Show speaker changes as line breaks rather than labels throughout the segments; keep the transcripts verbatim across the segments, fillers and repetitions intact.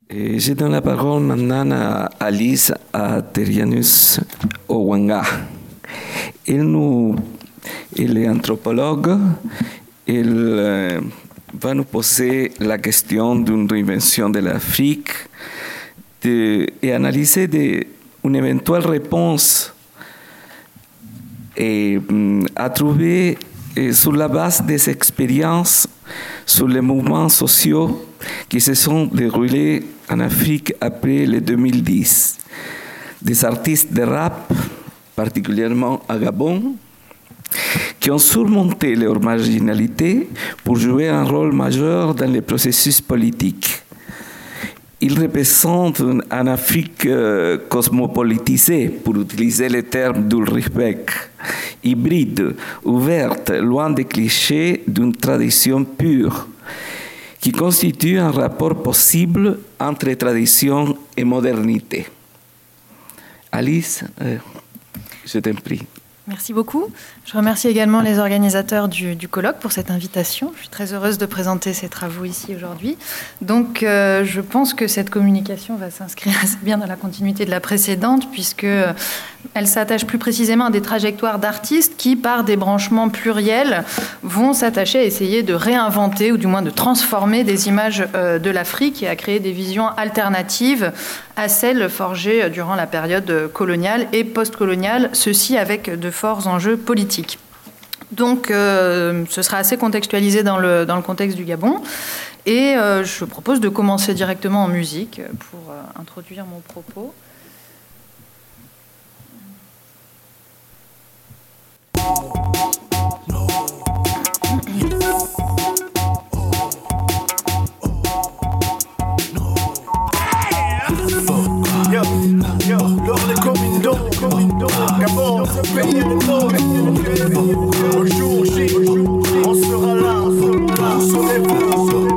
Et je donne la parole maintenant à Alice Aterianus Owanga. Elle, nous, elle est anthropologue. Elle euh, va nous poser la question d'une réinvention de l'Afrique de, et analyser de, une éventuelle réponse et, à trouver et, sur la base des expériences sur les mouvements sociaux qui se sont déroulés en Afrique après le deux mille dix. Des artistes de rap, particulièrement à Gabon, qui ont surmonté leur marginalité pour jouer un rôle majeur dans les processus politiques. Ils représentent une Afrique euh, cosmopolitisée, pour utiliser le terme d'Ulrich Beck, hybride, ouverte, loin des clichés d'une tradition pure, qui constitue un rapport possible entre tradition et modernité. Alice, euh, je t'en prie.
Merci beaucoup. Je remercie également les organisateurs du, du colloque pour cette invitation. Je suis très heureuse de présenter ces travaux ici aujourd'hui. Donc, euh, je pense que cette communication va s'inscrire assez bien dans la continuité de la précédente, puisque euh, elle s'attache plus précisément à des trajectoires d'artistes qui, par des branchements pluriels, vont s'attacher à essayer de réinventer ou du moins de transformer des images euh, de l'Afrique et à créer des visions alternatives à celles forgées durant la période coloniale et post-coloniale, ceci avec de forts enjeux politiques. Donc, euh, ce sera assez contextualisé dans le, dans le contexte du Gabon. Et euh, je propose de commencer directement en musique pour euh, introduire mon propos.
Yo, yo, l'ordre est comme une dent, comme une dent. Gabon, ce pays est mort. Au jour J, on sera là, vous serez vous.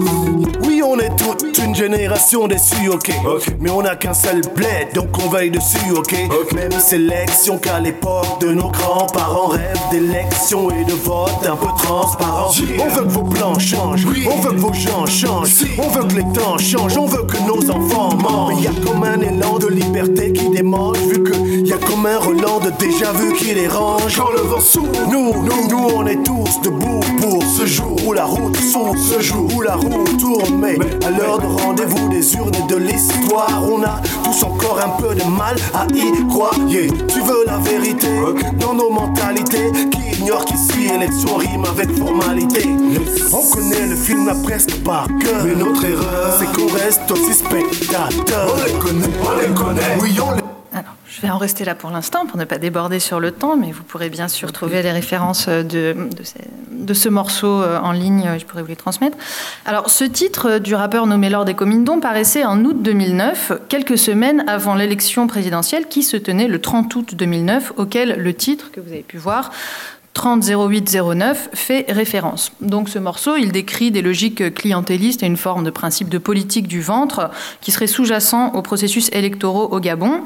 Oui, on est toute une génération déçue, ok. Okay. Mais on n'a qu'un seul bled, donc on veille dessus, ok. Okay. Même sélection qu'à l'époque de nos grands-parents rêvent d'élections et de votes un peu transparents. Yeah. On veut que vos plans changent, oui. On veut que vos gens changent, si. On veut que les temps changent, on veut que nos enfants mangent. Mais y a comme un élan de liberté qui démange, vu que y a comme un Roland de déjà vu qui les range. Quand le vent souffle, nous, nous, nous on est tous debout pour ce jour où la route s'ouvre, ce jour où la roue tourne. Mais à l'heure de rendez-vous des urnes et de l'histoire, on a tous encore un peu de mal à y croire. Yeah. Tu veux la vérité, okay. Dans nos mentalités qui ignorent qu'ici élection rime avec formalité. Yes. On connaît le film à presque par cœur, mais notre erreur c'est qu'on reste aussi spectateur. On les connaît, on les connaît, oui on les...
Alors, je vais en rester là pour l'instant pour ne pas déborder sur le temps, mais vous pourrez bien sûr trouver les références de, de, ces, de ce morceau en ligne, je pourrais vous les transmettre. Alors, ce titre du rappeur nommé Lord Ekomindon paraissait en août deux mille neuf, quelques semaines avant l'élection présidentielle qui se tenait le trente août deux mille neuf, auquel le titre, que vous avez pu voir, trente zéro huit zéro neuf, fait référence. Donc ce morceau, il décrit des logiques clientélistes et une forme de principe de politique du ventre qui serait sous-jacent aux processus électoraux au Gabon.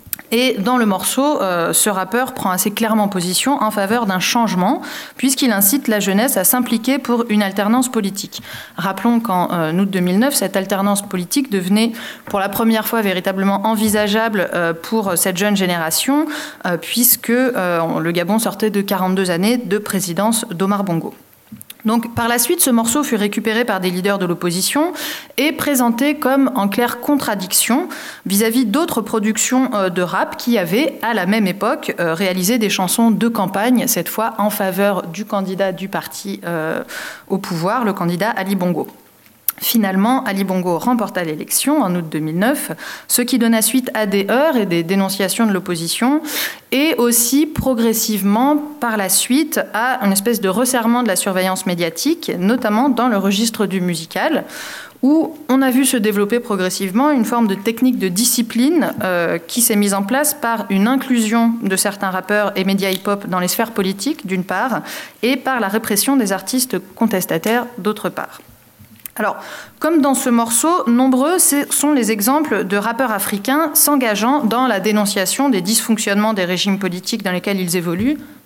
Et dans le morceau, euh, ce rappeur prend assez clairement position en faveur d'un changement, puisqu'il incite la jeunesse à s'impliquer pour une alternance politique. Rappelons qu'en euh, août deux mille neuf, cette alternance politique devenait pour la première fois véritablement envisageable euh, pour cette jeune génération, euh, puisque euh, le Gabon sortait de quarante-deux années de présidence d'Omar Bongo. Donc, par la suite, ce morceau fut récupéré par des leaders de l'opposition et présenté comme en claire contradiction vis-à-vis d'autres productions de rap qui avaient, à la même époque, réalisé des chansons de campagne, cette fois en faveur du candidat du parti euh, au pouvoir, le candidat Ali Bongo. Finalement, Ali Bongo remporta l'élection en août deux mille neuf, ce qui donna suite à des heurts et des dénonciations de l'opposition, et aussi progressivement, par la suite, à une espèce de resserrement de la surveillance médiatique, notamment dans le registre du musical, où on a vu se développer progressivement une forme de technique de discipline euh, qui s'est mise en place par une inclusion de certains rappeurs et médias hip-hop dans les sphères politiques, d'une part, et par la répression des artistes contestataires, d'autre part. Alors, comme dans ce morceau, nombreux sont les exemples de rappeurs africains s'engageant dans la dénonciation des dysfonctionnements des régimes politiques dans lesquels ils évoluent.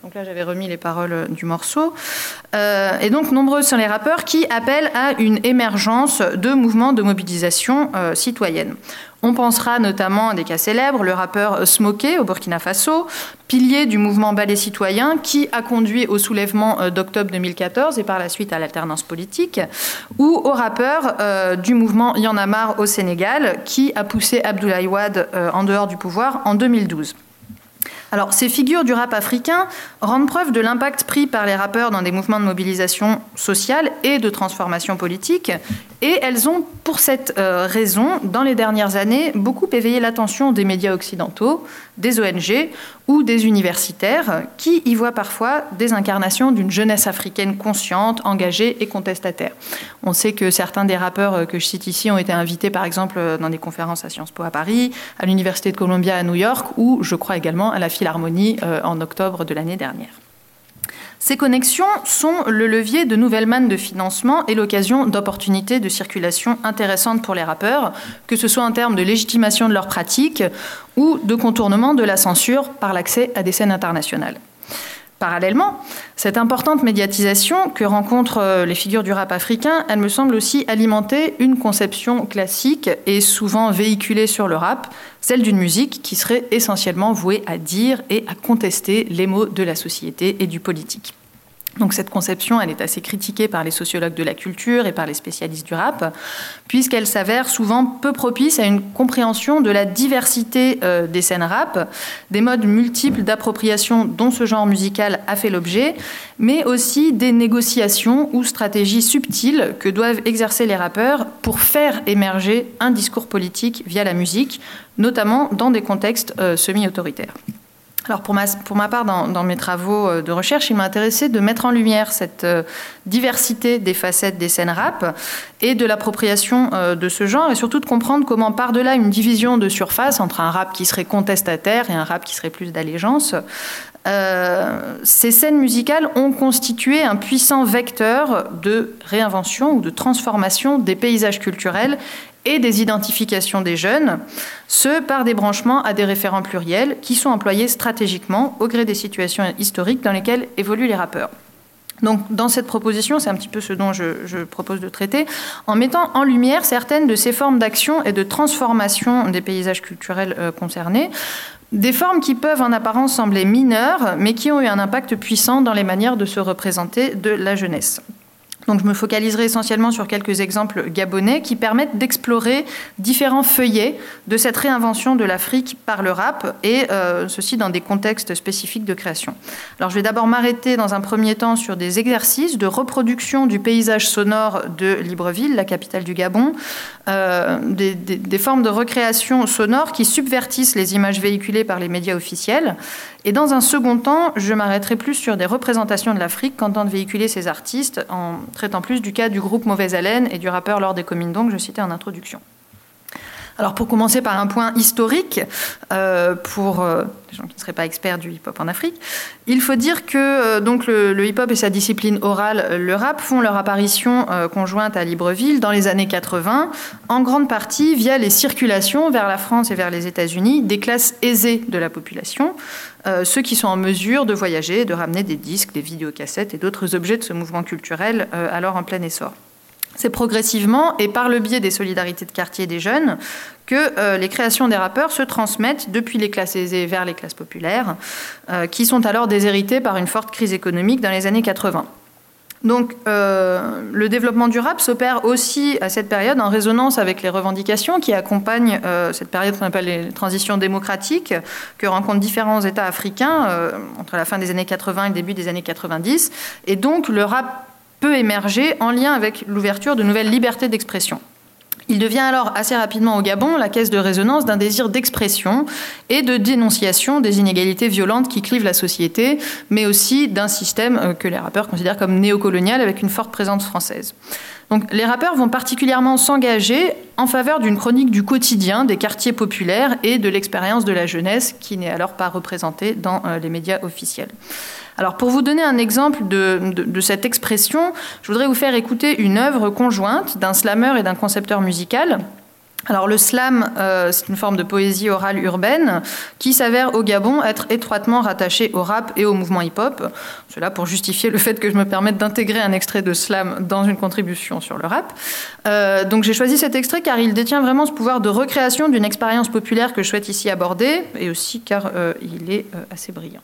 Donc là, j'avais remis les paroles du morceau. Euh, et donc, nombreux sont les rappeurs qui appellent à une émergence de mouvements de mobilisation euh, citoyenne. On pensera notamment à des cas célèbres, le rappeur Smoké au Burkina Faso, pilier du mouvement Ballet citoyen qui a conduit au soulèvement d'octobre deux mille quatorze et par la suite à l'alternance politique, ou au rappeur euh, du mouvement Y'en a marre au Sénégal qui a poussé Abdoulaye Wade euh, en dehors du pouvoir en deux mille douze. Alors, ces figures du rap africain rendent preuve de l'impact pris par les rappeurs dans des mouvements de mobilisation sociale et de transformation politique. Et elles ont, pour cette euh, raison, dans les dernières années, beaucoup éveillé l'attention des médias occidentaux, des O N G ou des universitaires qui y voient parfois des incarnations d'une jeunesse africaine consciente, engagée et contestataire. On sait que certains des rappeurs que je cite ici ont été invités, par exemple, dans des conférences à Sciences Po à Paris, à l'Université de Columbia à New York ou, je crois également, à la Philharmonie euh, en octobre de l'année dernière. Ces connexions sont le levier de nouvelles mannes de financement et l'occasion d'opportunités de circulation intéressantes pour les rappeurs, que ce soit en termes de légitimation de leurs pratiques ou de contournement de la censure par l'accès à des scènes internationales. Parallèlement, cette importante médiatisation que rencontrent les figures du rap africain, elle me semble aussi alimenter une conception classique et souvent véhiculée sur le rap, celle d'une musique qui serait essentiellement vouée à dire et à contester les maux de la société et du politique. Donc cette conception, elle est assez critiquée par les sociologues de la culture et par les spécialistes du rap, puisqu'elle s'avère souvent peu propice à une compréhension de la diversité euh, des scènes rap, des modes multiples d'appropriation dont ce genre musical a fait l'objet, mais aussi des négociations ou stratégies subtiles que doivent exercer les rappeurs pour faire émerger un discours politique via la musique, notamment dans des contextes euh, semi-autoritaires. Alors pour ma, pour ma part, dans, dans mes travaux de recherche, il m'a intéressé de mettre en lumière cette euh, diversité des facettes des scènes rap et de l'appropriation euh, de ce genre, et surtout de comprendre comment, par-delà une division de surface entre un rap qui serait contestataire et un rap qui serait plus d'allégeance, euh, ces scènes musicales ont constitué un puissant vecteur de réinvention ou de transformation des paysages culturels et des identifications des jeunes, ce par des branchements à des référents pluriels qui sont employés stratégiquement au gré des situations historiques dans lesquelles évoluent les rappeurs. Donc, dans cette proposition, c'est un petit peu ce dont je, je propose de traiter, en mettant en lumière certaines de ces formes d'action et de transformation des paysages culturels euh, concernés, des formes qui peuvent en apparence sembler mineures, mais qui ont eu un impact puissant dans les manières de se représenter de la jeunesse. Donc je me focaliserai essentiellement sur quelques exemples gabonais qui permettent d'explorer différents feuillets de cette réinvention de l'Afrique par le rap, et euh, ceci dans des contextes spécifiques de création. Alors je vais d'abord m'arrêter dans un premier temps sur des exercices de reproduction du paysage sonore de Libreville, la capitale du Gabon, euh, des, des, des formes de recréation sonore qui subvertissent les images véhiculées par les médias officiels. Et dans un second temps, je m'arrêterai plus sur des représentations de l'Afrique qu'entendent véhiculer ces artistes, en traitant plus du cas du groupe Mauvaise Haleine et du rappeur Lord des Comindong que je citais en introduction. Alors pour commencer par un point historique, euh, pour euh, les gens qui ne seraient pas experts du hip-hop en Afrique, il faut dire que euh, donc le, le hip-hop et sa discipline orale, le rap, font leur apparition euh, conjointe à Libreville dans les années quatre-vingts, en grande partie via les circulations vers la France et vers les États-Unis des classes aisées de la population, euh, ceux qui sont en mesure de voyager, de ramener des disques, des vidéocassettes et d'autres objets de ce mouvement culturel euh, alors en plein essor. C'est progressivement et par le biais des solidarités de quartier des jeunes que euh, les créations des rappeurs se transmettent depuis les classes aisées vers les classes populaires, euh, qui sont alors déshéritées par une forte crise économique dans les années quatre-vingts. Donc euh, le développement du rap s'opère aussi à cette période en résonance avec les revendications qui accompagnent euh, cette période qu'on appelle les transitions démocratiques que rencontrent différents États africains euh, entre la fin des années quatre-vingts et le début des années quatre-vingt-dix. Et donc le rap peut émerger en lien avec l'ouverture de nouvelles libertés d'expression. Il devient alors assez rapidement au Gabon la caisse de résonance d'un désir d'expression et de dénonciation des inégalités violentes qui clivent la société, mais aussi d'un système que les rappeurs considèrent comme néocolonial avec une forte présence française. Donc, les rappeurs vont particulièrement s'engager en faveur d'une chronique du quotidien des quartiers populaires et de l'expérience de la jeunesse qui n'est alors pas représentée dans les médias officiels. Alors, pour vous donner un exemple de, de, de cette expression, je voudrais vous faire écouter une œuvre conjointe d'un slammer et d'un concepteur musical, Alors le slam, euh, c'est une forme de poésie orale urbaine qui s'avère au Gabon être étroitement rattachée au rap et au mouvement hip-hop. Cela pour justifier le fait que je me permette d'intégrer un extrait de slam dans une contribution sur le rap. Euh, donc j'ai choisi cet extrait car il détient vraiment ce pouvoir de recréation d'une expérience populaire que je souhaite ici aborder, et aussi car euh, il est euh, assez brillant.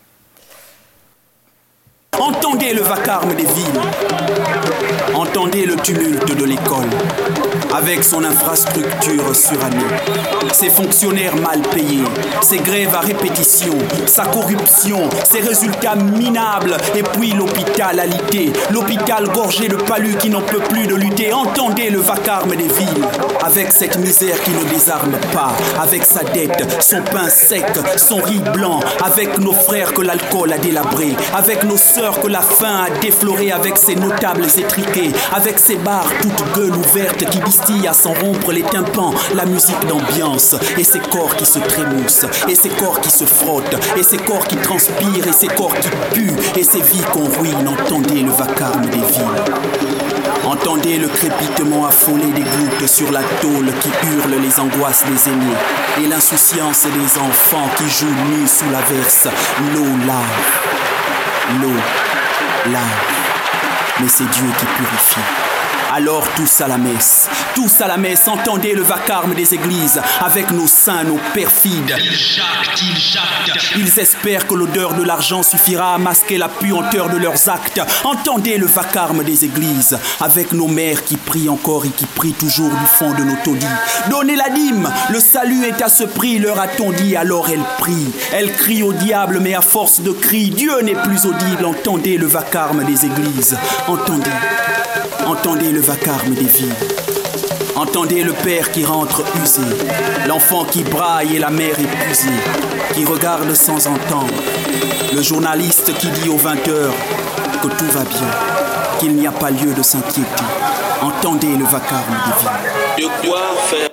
Entendez le vacarme des villes, entendez le tumulte de l'école, avec son infrastructure surannée, ses fonctionnaires mal payés, ses grèves à répétition, sa corruption, ses résultats minables, et puis l'hôpital alité, l'hôpital gorgé de palus qui n'en peut plus de lutter. Entendez le vacarme des villes, avec cette misère qui ne désarme pas, avec sa dette, son pain sec, son riz blanc, avec nos frères que l'alcool a délabrés, avec nos sœurs que la faim a défloré, avec ses notables étriqués, avec ses bars toutes gueules ouvertes qui distillent à s'en rompre les tympans, la musique d'ambiance, et ces corps qui se trémoussent, et ces corps qui se frottent, et ces corps qui transpirent, et ces corps qui puent, et ces vies qu'on ruine. Entendez le vacarme des villes. Entendez le crépitement affolé des gouttes sur la tôle qui hurle les angoisses des aînés, et l'insouciance des enfants qui jouent nus sous l'averse. L'eau lave. L'eau, lave, mais c'est Dieu qui purifie. Alors tous à la messe, tous à la messe, entendez le vacarme des églises, avec nos saints, nos perfides. Ils jactent, ils jactent. Ils espèrent que l'odeur de l'argent suffira à masquer la puanteur de leurs actes. Entendez le vacarme des églises, avec nos mères qui prient encore et qui prient toujours du fond de nos taudis. Donnez la dîme, le salut est à ce prix, leur a-t-on dit. Alors elle prie, elle crie au diable, mais à force de cris, Dieu n'est plus audible. Entendez le vacarme des églises, entendez. Entendez le vacarme des villes. Entendez le père qui rentre usé, l'enfant qui braille et la mère épuisée, qui regarde sans entendre, le journaliste qui dit aux vingt heures que tout va bien, qu'il n'y a pas lieu de s'inquiéter. Entendez le vacarme des villes. De quoi faire?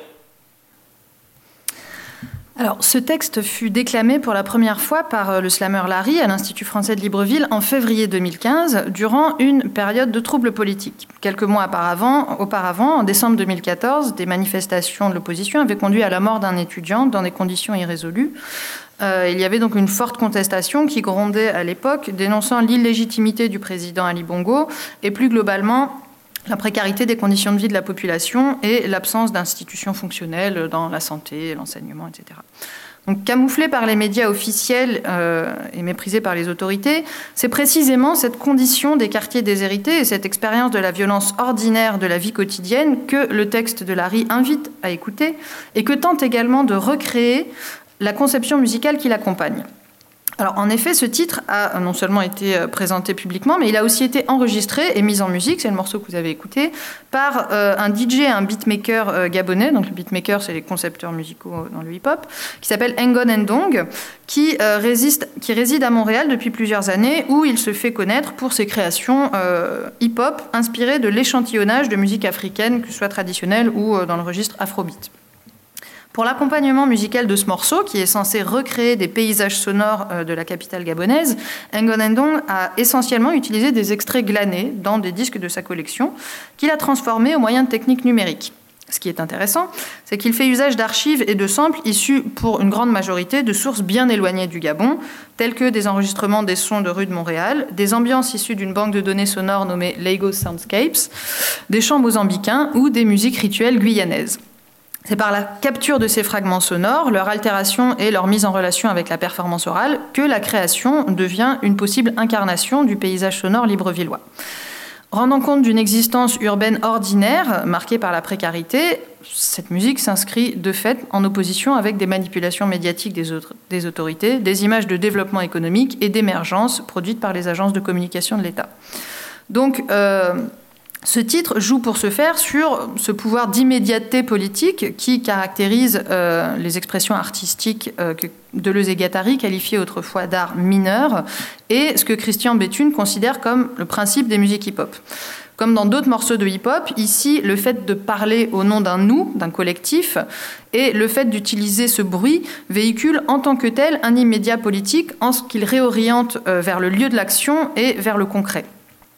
Alors, ce texte fut déclamé pour la première fois par le slameur Larry à l'Institut français de Libreville en février deux mille quinze, durant une période de troubles politiques. Quelques mois auparavant, auparavant, en décembre deux mille quatorze, des manifestations de l'opposition avaient conduit à la mort d'un étudiant dans des conditions irrésolues. Euh, il y avait donc une forte contestation qui grondait à l'époque, dénonçant l'illégitimité du président Ali Bongo et plus globalement la précarité des conditions de vie de la population et l'absence d'institutions fonctionnelles dans la santé, l'enseignement, et cetera. Donc, camouflé par les médias officiels euh, et méprisé par les autorités, c'est précisément cette condition des quartiers déshérités et cette expérience de la violence ordinaire de la vie quotidienne que le texte de Larry invite à écouter et que tente également de recréer la conception musicale qui l'accompagne. Alors, en effet, ce titre a non seulement été présenté publiquement, mais il a aussi été enregistré et mis en musique, c'est le morceau que vous avez écouté, par euh, un D J et un beatmaker euh, gabonais. Donc, le beatmaker, c'est les concepteurs musicaux dans le hip-hop, qui s'appelle Ngon Ndong, qui, euh, résiste, qui réside à Montréal depuis plusieurs années, où il se fait connaître pour ses créations euh, hip-hop inspirées de l'échantillonnage de musique africaine, que ce soit traditionnelle ou euh, dans le registre afrobeat. Pour l'accompagnement musical de ce morceau, qui est censé recréer des paysages sonores de la capitale gabonaise, Ngon Ndong a essentiellement utilisé des extraits glanés dans des disques de sa collection, qu'il a transformés au moyen de techniques numériques. Ce qui est intéressant, c'est qu'il fait usage d'archives et de samples issus, pour une grande majorité, de sources bien éloignées du Gabon, telles que des enregistrements des sons de rue de Montréal, des ambiances issues d'une banque de données sonores nommée Lagos Soundscapes, des chants mozambicains ou des musiques rituelles guyanaises. C'est par la capture de ces fragments sonores, leur altération et leur mise en relation avec la performance orale que la création devient une possible incarnation du paysage sonore librevillois. Rendant compte d'une existence urbaine ordinaire, marquée par la précarité, cette musique s'inscrit de fait en opposition avec des manipulations médiatiques des, autres, des autorités, des images de développement économique et d'émergence produites par les agences de communication de l'État. Donc, euh, ce titre joue pour ce faire sur ce pouvoir d'immédiateté politique qui caractérise euh, les expressions artistiques euh, que Deleuze et Guattari qualifiaient autrefois d'art mineur et ce que Christian Béthune considère comme le principe des musiques hip-hop. Comme dans d'autres morceaux de hip-hop, ici, le fait de parler au nom d'un nous, d'un collectif, et le fait d'utiliser ce bruit véhicule en tant que tel un immédiat politique en ce qu'il réoriente euh, vers le lieu de l'action et vers le concret.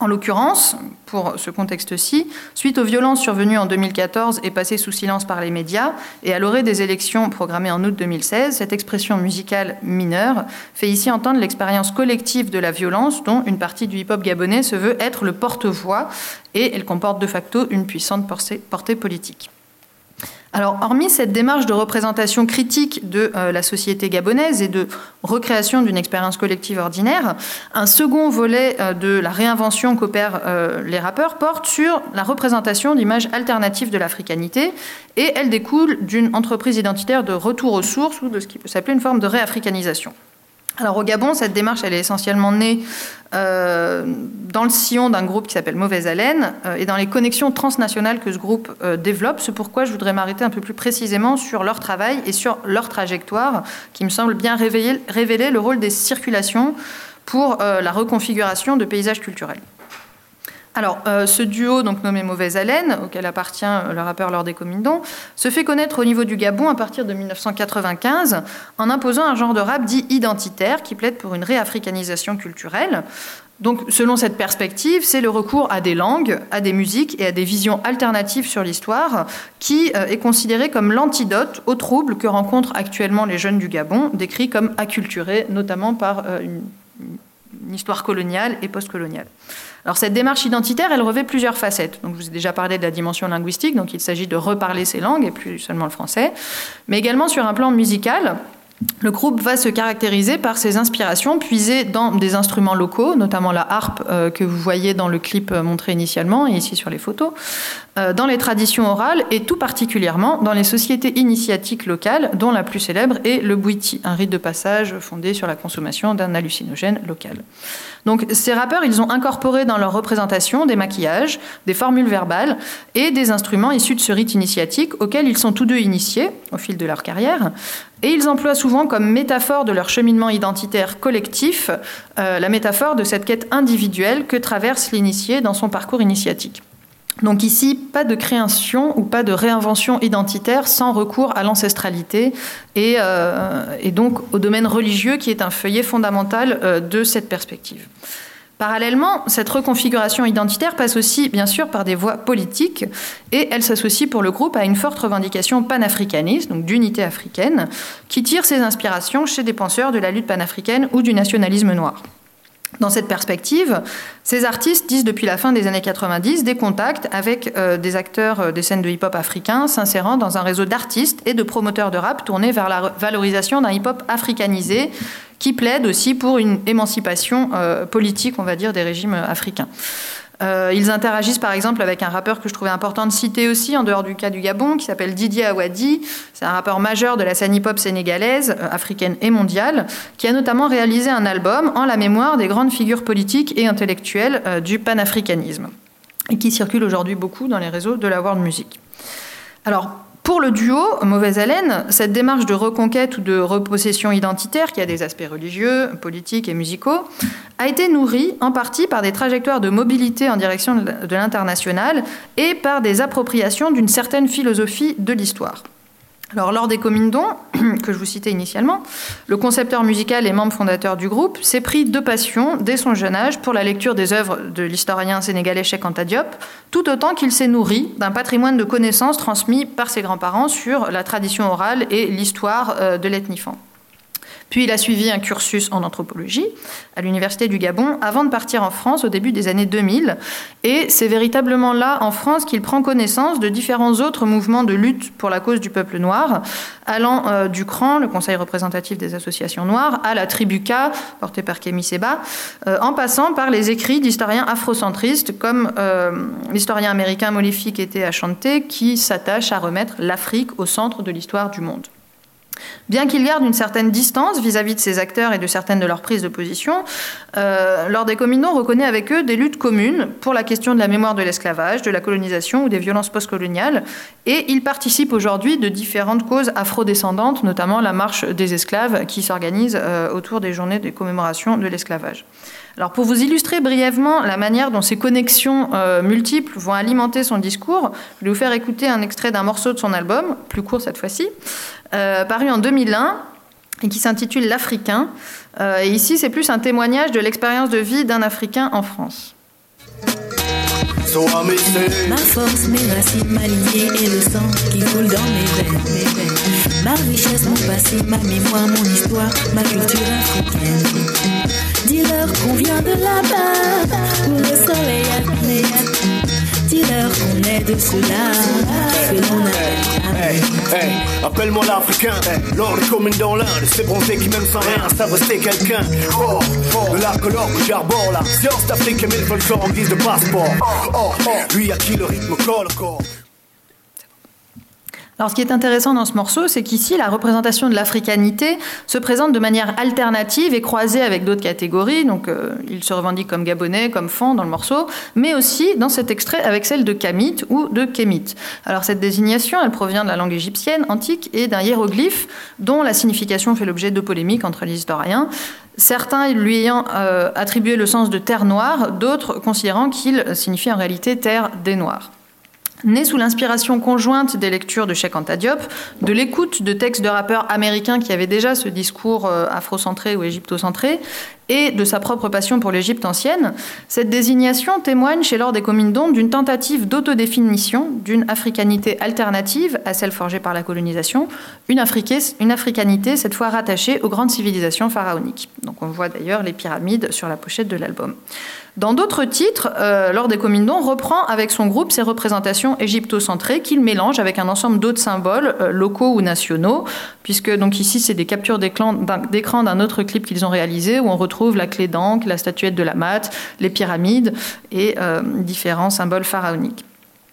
En l'occurrence, pour ce contexte-ci, suite aux violences survenues en deux mille quatorze et passées sous silence par les médias, et à l'orée des élections programmées en août deux mille seize, cette expression musicale mineure fait ici entendre l'expérience collective de la violence dont une partie du hip-hop gabonais se veut être le porte-voix, et elle comporte de facto une puissante portée politique. Alors, hormis cette démarche de représentation critique de euh, la société gabonaise et de recréation d'une expérience collective ordinaire, un second volet euh, de la réinvention qu'opèrent euh, les rappeurs porte sur la représentation d'images alternatives de l'africanité, et elle découle d'une entreprise identitaire de retour aux sources ou de ce qui peut s'appeler une forme de réafricanisation. Alors au Gabon, cette démarche, elle est essentiellement née euh, dans le sillon d'un groupe qui s'appelle Mauvaise Haleine euh, et dans les connexions transnationales que ce groupe euh, développe. C'est pourquoi je voudrais m'arrêter un peu plus précisément sur leur travail et sur leur trajectoire, qui me semble bien révéler, révéler le rôle des circulations pour euh, la reconfiguration de paysages culturels. Alors, euh, ce duo, donc nommé Mauvaise Haleine, auquel appartient le rappeur Lord Comindon, se fait connaître au niveau du Gabon à partir de mille neuf cent quatre-vingt-quinze en imposant un genre de rap dit identitaire qui plaide pour une réafricanisation culturelle. Donc, selon cette perspective, c'est le recours à des langues, à des musiques et à des visions alternatives sur l'histoire qui euh, est considéré comme l'antidote aux troubles que rencontrent actuellement les jeunes du Gabon, décrits comme acculturés, notamment par euh, une, une histoire coloniale et postcoloniale. Alors cette démarche identitaire, elle revêt plusieurs facettes. Donc, je vous ai déjà parlé de la dimension linguistique, donc il s'agit de reparler ces langues et plus seulement le français, mais également sur un plan musical. Le groupe va se caractériser par ses inspirations puisées dans des instruments locaux, notamment la harpe euh, que vous voyez dans le clip montré initialement et ici sur les photos, euh, dans les traditions orales et tout particulièrement dans les sociétés initiatiques locales, dont la plus célèbre est le bouiti, un rite de passage fondé sur la consommation d'un hallucinogène local. Donc ces rappeurs, ils ont incorporé dans leur représentation des maquillages, des formules verbales et des instruments issus de ce rite initiatique auxquels ils sont tous deux initiés au fil de leur carrière. Et ils emploient souvent comme métaphore de leur cheminement identitaire collectif euh, la métaphore de cette quête individuelle que traverse l'initié dans son parcours initiatique. Donc ici, pas de création ou pas de réinvention identitaire sans recours à l'ancestralité et, euh, et donc au domaine religieux qui est un feuillet fondamental euh, de cette perspective. Parallèlement, cette reconfiguration identitaire passe aussi, bien sûr, par des voies politiques et elle s'associe pour le groupe à une forte revendication panafricaniste, donc d'unité africaine, qui tire ses inspirations chez des penseurs de la lutte panafricaine ou du nationalisme noir. Dans cette perspective, ces artistes disent depuis la fin des années quatre-vingt-dix des contacts avec euh, des acteurs euh, des scènes de hip-hop africains s'insérant dans un réseau d'artistes et de promoteurs de rap tournés vers la valorisation d'un hip-hop africanisé qui plaide aussi pour une émancipation euh, politique, on va dire, des régimes africains. Euh, ils interagissent par exemple avec un rappeur que je trouvais important de citer aussi, en dehors du cas du Gabon, qui s'appelle Didier Awadi. C'est un rappeur majeur de la scène hip-hop sénégalaise, euh, africaine et mondiale, qui a notamment réalisé un album en la mémoire des grandes figures politiques et intellectuelles euh, du panafricanisme, et qui circule aujourd'hui beaucoup dans les réseaux de la world music. Alors, pour le duo Mauvaise Haleine, cette démarche de reconquête ou de repossession identitaire, qui a des aspects religieux, politiques et musicaux, a été nourrie en partie par des trajectoires de mobilité en direction de l'international et par des appropriations d'une certaine philosophie de l'histoire. Alors, Lord Comindon, que je vous citais initialement, le concepteur musical et membre fondateur du groupe, s'est pris de passion dès son jeune âge pour la lecture des œuvres de l'historien sénégalais Cheikh Anta Diop, tout autant qu'il s'est nourri d'un patrimoine de connaissances transmis par ses grands-parents sur la tradition orale et l'histoire de l'ethnie Fan. Puis il a suivi un cursus en anthropologie à l'Université du Gabon avant de partir en France au début des années deux mille. Et c'est véritablement là, en France, qu'il prend connaissance de différents autres mouvements de lutte pour la cause du peuple noir, allant euh, du C R A N, le Conseil représentatif des associations noires, à la Tribuca, portée par Kémy Séba, euh, en passant par les écrits d'historiens afrocentristes comme euh, l'historien américain Molefi Kete Achante, qui s'attache à remettre l'Afrique au centre de l'histoire du monde. Bien qu'il garde une certaine distance vis-à-vis de ces acteurs et de certaines de leurs prises de position, euh, Lord Comindon reconnaît avec eux des luttes communes pour la question de la mémoire de l'esclavage, de la colonisation ou des violences postcoloniales, et il participe aujourd'hui de différentes causes afrodescendantes, notamment la marche des esclaves qui s'organise euh, autour des journées de commémoration de l'esclavage. Alors pour vous illustrer brièvement la manière dont ces connexions euh, multiples vont alimenter son discours, je vais vous faire écouter un extrait d'un morceau de son album, plus court cette fois-ci, euh, paru en deux mille un et qui s'intitule L'Africain. Euh, et ici, c'est plus un témoignage de l'expérience de vie d'un Africain en France.
Ma force, mes racines, ma lignée et le sang qui coule dans mes veines, mes veines. Ma richesse, mon passé, ma mémoire, mon histoire, ma culture africaine. Dis-leur qu'on vient de là-bas, où le soleil a brillé. Dis-leur qu'on est de ceux-là, que l'on appelle.
Hey, hey, appelle-moi l'Africain, l'or est comme une dans l'Inde, ces bronzés qui même sans rien savent rester quelqu'un. Oh, oh, de la couleur que j'arbore, la science d'Afrique et mille folklore en guise de passeport. Oh, oh, lui à qui le rythme colle au corps.
Alors, ce qui est intéressant dans ce morceau, c'est qu'ici, la représentation de l'africanité se présente de manière alternative et croisée avec d'autres catégories. Donc, euh, il se revendique comme gabonais, comme fan dans le morceau, mais aussi dans cet extrait avec celle de Kamit ou de Kémit. Alors, cette désignation, elle provient de la langue égyptienne antique et d'un hiéroglyphe dont la signification fait l'objet de polémiques entre les historiens. Certains lui ayant euh, attribué le sens de terre noire, d'autres considérant qu'il signifie en réalité terre des Noirs. Né sous l'inspiration conjointe des lectures de Cheikh Anta Diop, de l'écoute de textes de rappeurs américains qui avaient déjà ce discours afrocentré ou égyptocentré, et de sa propre passion pour l'Égypte ancienne, cette désignation témoigne chez Lord et Comindon d'une tentative d'autodéfinition d'une africanité alternative à celle forgée par la colonisation, une, afriqué- une africanité cette fois rattachée aux grandes civilisations pharaoniques. Donc on voit d'ailleurs les pyramides sur la pochette de l'album. Dans d'autres titres, euh, Lord et Comindon reprend avec son groupe ces représentations égypto-centrées qu'il mélange avec un ensemble d'autres symboles euh, locaux ou nationaux, puisque donc ici c'est des captures d'écran d'un, d'écran d'un autre clip qu'ils ont réalisé où on retrouve la clé d'Ankh, la statuette de Lammat, les pyramides et euh, différents symboles pharaoniques.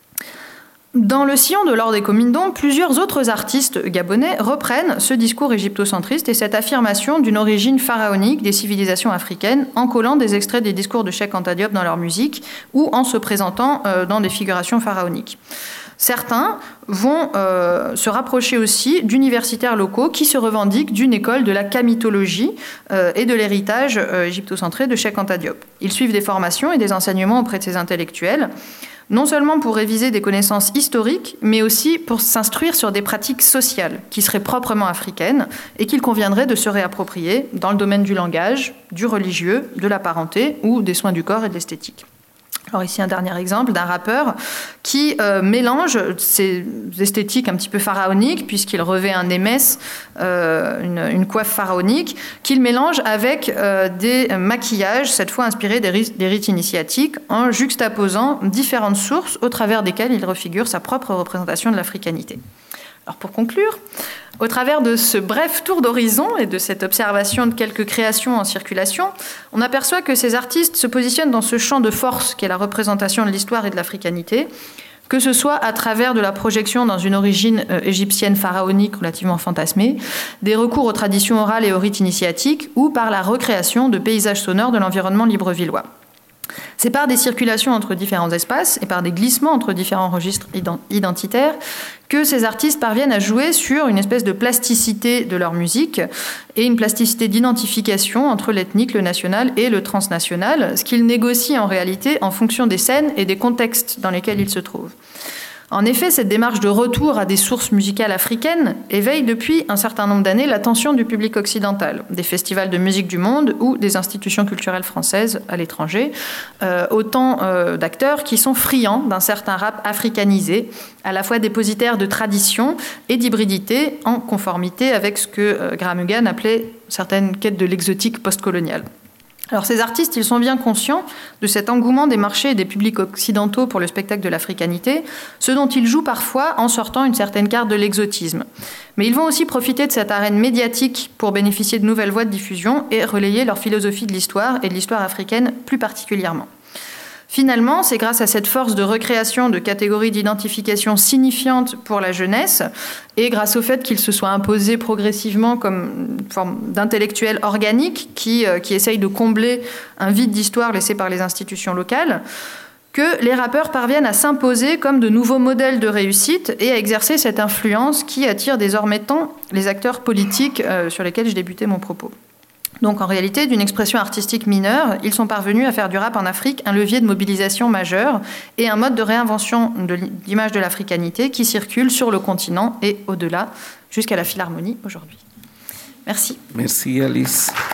Dans le sillon de Lord et Comindon, plusieurs autres artistes gabonais reprennent ce discours égyptocentriste et cette affirmation d'une origine pharaonique des civilisations africaines en collant des extraits des discours de Cheikh Anta Diop dans leur musique ou en se présentant euh, dans des figurations pharaoniques. Certains vont euh, se rapprocher aussi d'universitaires locaux qui se revendiquent d'une école de la kamitologie euh, et de l'héritage euh, égyptocentré de Cheikh Anta Diop. Ils suivent des formations et des enseignements auprès de ces intellectuels, non seulement pour réviser des connaissances historiques, mais aussi pour s'instruire sur des pratiques sociales qui seraient proprement africaines et qu'il conviendrait de se réapproprier dans le domaine du langage, du religieux, de la parenté ou des soins du corps et de l'esthétique. Alors ici un dernier exemple d'un rappeur qui euh, mélange ces esthétiques un petit peu pharaoniques, puisqu'il revêt un émesse, euh, une, une coiffe pharaonique, qu'il mélange avec euh, des maquillages, cette fois inspirés des rites, des rites initiatiques, en juxtaposant différentes sources au travers desquelles il refigure sa propre représentation de l'africanité. Alors pour conclure, au travers de ce bref tour d'horizon et de cette observation de quelques créations en circulation, on aperçoit que ces artistes se positionnent dans ce champ de force qu'est la représentation de l'histoire et de l'africanité, que ce soit à travers de la projection dans une origine euh, égyptienne pharaonique relativement fantasmée, des recours aux traditions orales et aux rites initiatiques, ou par la recréation de paysages sonores de l'environnement librevillois. C'est par des circulations entre différents espaces et par des glissements entre différents registres identitaires que ces artistes parviennent à jouer sur une espèce de plasticité de leur musique et une plasticité d'identification entre l'ethnique, le national et le transnational, ce qu'ils négocient en réalité en fonction des scènes et des contextes dans lesquels ils se trouvent. En effet, cette démarche de retour à des sources musicales africaines éveille depuis un certain nombre d'années l'attention du public occidental, des festivals de musique du monde ou des institutions culturelles françaises à l'étranger, euh, autant euh, d'acteurs qui sont friands d'un certain rap africanisé, à la fois dépositaire de tradition et d'hybridité, en conformité avec ce que euh, Graham Hugan appelait certaines quêtes de l'exotique postcoloniale. Alors ces artistes, ils sont bien conscients de cet engouement des marchés et des publics occidentaux pour le spectacle de l'africanité, ce dont ils jouent parfois en sortant une certaine carte de l'exotisme. Mais ils vont aussi profiter de cette arène médiatique pour bénéficier de nouvelles voies de diffusion et relayer leur philosophie de l'histoire et de l'histoire africaine plus particulièrement. Finalement, c'est grâce à cette force de recréation de catégories d'identification signifiantes pour la jeunesse et grâce au fait qu'ils se soient imposés progressivement comme une forme d'intellectuels organiques qui, euh, qui essayent de combler un vide d'histoire laissé par les institutions locales, que les rappeurs parviennent à s'imposer comme de nouveaux modèles de réussite et à exercer cette influence qui attire désormais tant les acteurs politiques euh, sur lesquels je débutais mon propos. Donc en réalité, d'une expression artistique mineure, ils sont parvenus à faire du rap en Afrique un levier de mobilisation majeur et un mode de réinvention de l'image de l'africanité qui circule sur le continent et au-delà, jusqu'à la Philharmonie aujourd'hui. Merci.
Merci Alice.